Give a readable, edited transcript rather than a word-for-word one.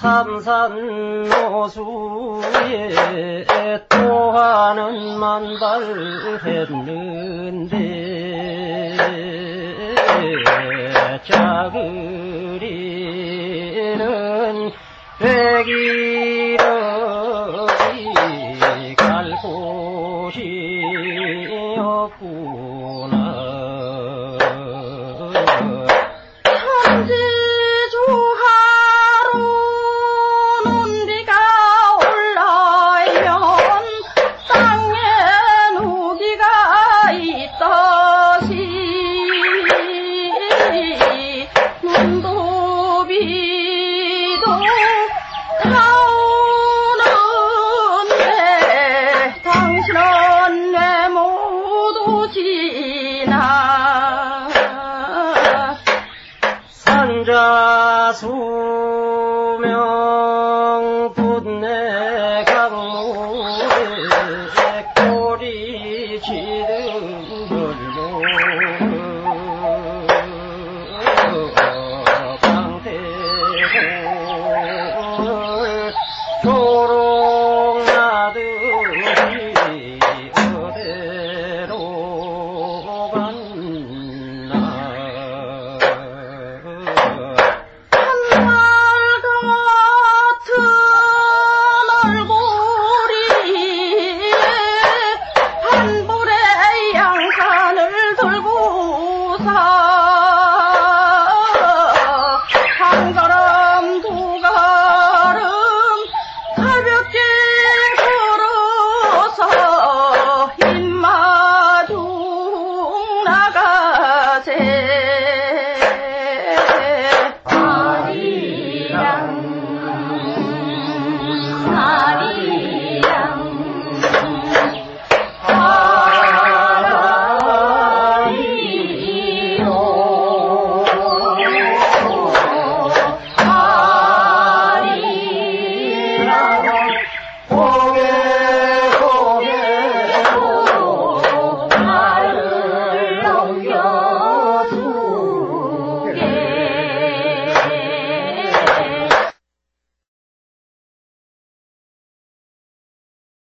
삼산노수에 또 하는 만발했는데 짜그리는 백일억이 갈 곳이 없구나. 천지조하로는 비가 올라오면 땅에 누기가 있다시 눈도 비도 타오는데 당신은 내 모두 지나 산자수명 붓내 강물에 꼬리 지르